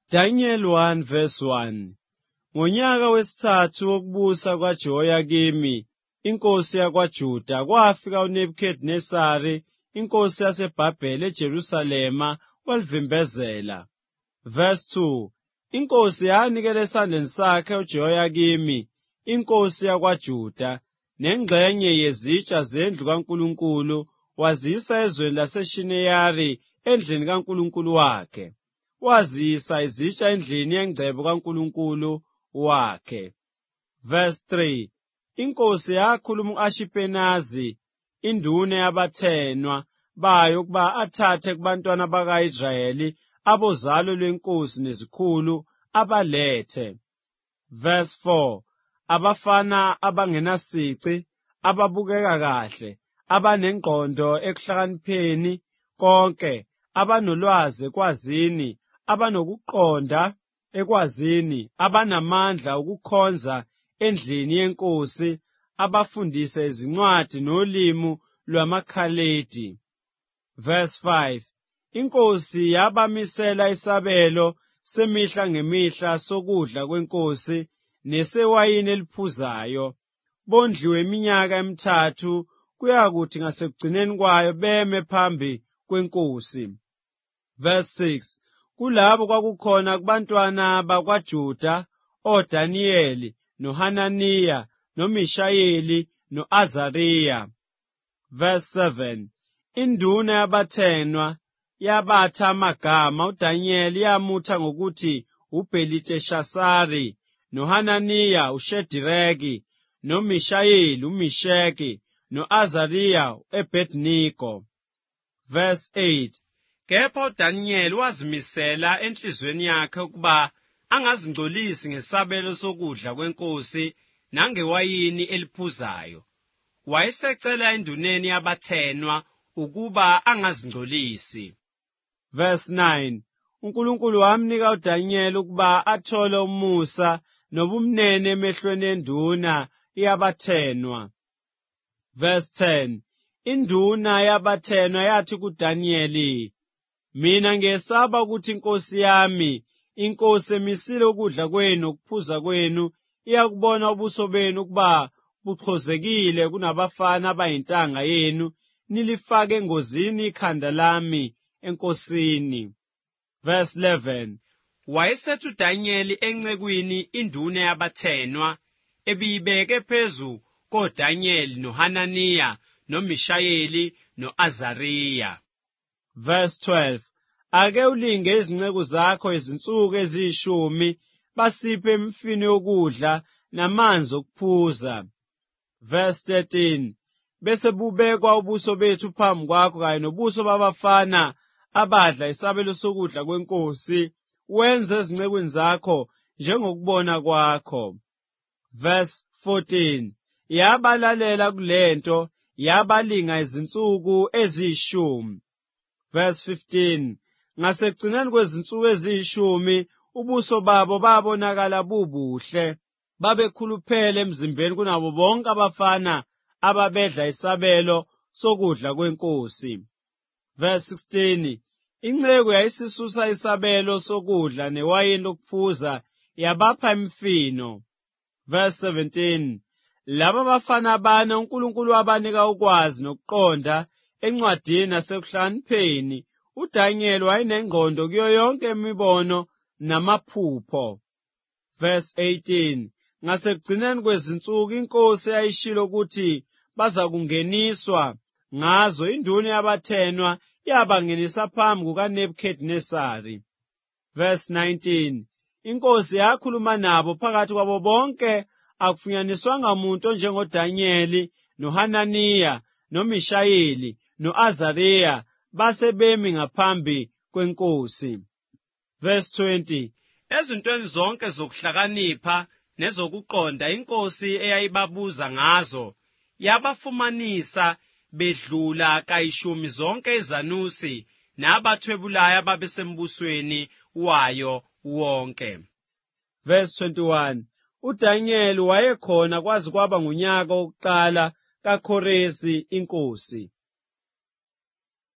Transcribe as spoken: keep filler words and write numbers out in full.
Daniel one verse one. Ngonyaka wesithathu wokubusa kwaJehoyakimi inkosi yakwaJuda kwafika uNebukadnesari inkosi yaseBhabheli eJerusalema walivimbezela. Verse two. Inkosi yanikela esandleni sakhe uJehoyakimi inkosi yakwaJuda nengxenye yezitsha zendlu kaNkulunkulu wazisa ezweni laseShineyari endlini kaNkulunkulu wakhe. Wazisa izitsha endlini yengcebo kaNkulunkulu wakhe. Verse three. Inkosi yakhuluma u-Ashiphenazi induna yabathenwa bayo ukuba athathe kubantwana baka-Israyeli abozalo lwenkosi nezikhulu abalethe. Verse four. Abafana abangenasici, ababukeka kahle, abanengqondo ekuhlakanipheni konke, abanolwazi ekwazini, abanokuqonda ekwazini, abanamandla ukukhonza endlini yenkosi, abafundise izincwadi nolimi lwamaKhaledi. Verse five. Inkosi yabamisela isabelo semihla ngemihla sokudla kwenkosi nesewayini eliphuzayo. Bondliwe iminyaka emithathu kuyakuthi ngasekugcineni kwayo beme phambi kwenkosi. Verse six. Kulabo kwakukhona kubantwana bakwaJuda oDaniyeli noHananiya noMishayeli no-Azariya. Verse seven. Induna yabathenwa yabatha amagama uDaniyeli yamutha ngokuthi uBheliteshazari, noHananiya uShedireki, noMishayeli uMisheki, no-Azariya u-Abednego. Verse eight. Kepha uDaniyeli wazimisela enhlizweni yakhe ukuba angazingcolisi ngesabelo sokudla kwenkosi nangewayini eliphuzayo. Wayesecela enduneni yabathenwa ukuba angazingcolisi. Verse nine. uNkulunkulu wamnika uDaniyeli ukuba athole umusa nobumnene emehlweni enduna yabathenwa. Verse ten. Induna yabathenwa yathi kuDaniyeli, mina ngiyesaba ukuthi inkosi yami, inkosi emisile ukudla kwenu nokuphuza kwenu, iyakubona ubuso benu ukuba buxhozekile kunabafana abayintanga yenu, nilifake engozini ikhanda lami enkosini. Verse eleven. Wayesethu uDaniyeli encekwini induna yabathenwa, ebiyibeke phezu koDaniyeli noHananiya noMishayeli no-Azariya. Verse twelve. Ake ulinge izinceku zakho izinsuku eziyishumi, basiphe imifino yokudla namanzi okuphuza. Verse thirteen. Bese bubekwa ubuso bethu phambi kwakho kanye nobuso babafana abadla isabelo sokudla kwenkosi, wenze ezincekweni zakho njengokubona kwakho. Verse fourteen. Yabalalela kulento, yabalinga izinsuku eziyishumi. Verse fifteen. Ngasekugcineni kwezinsuku eziyishumi, ubuso babo babonakala bubuhle, babekhuluphele emzimbeni kunabo bonke abafana ababedla isabelo sokudla kwenkosi. Verse sixteen. Inceku yayisisusa isabelo sokudla newayini lokuphuza, yabapha imifino. Verse seventeen. Laba bafana bane uNkulunkulu wabanika ukwazi nokuqonda encwadini nasekuhlanipheni. uDaniyeli wayenengqondo kuyo yonke imibono namaphupho. Verse eighteen. Ngasekugcineni kwezinsuku inkosi yayishilo ukuthi baza kungeniswa ngazo, induna yabathenwa yabangenisa phambi kukaNebukadnesari. Verse nineteen. Inkosi yakhuluma nabo phakathi kwabo bonke, akufunyaniswanga muntu onjengoDaniyeli noHananiya noMishayeli no-Azariya basebemi ngaphambi kwenkosi. Verse twenty. Ezintweni zonke zokuhlakanipha nezokuqonda inkosi eyayibabuza ngazo, yabafumanisa bedlula kayishumi zonke izanusi nabathwebulayo ababesembusweni wayo wonke. Verse twenty-one. uDaniyeli wayekhona kwaze kwaba ngunyaka wokuqala kaKhoresi inkosi.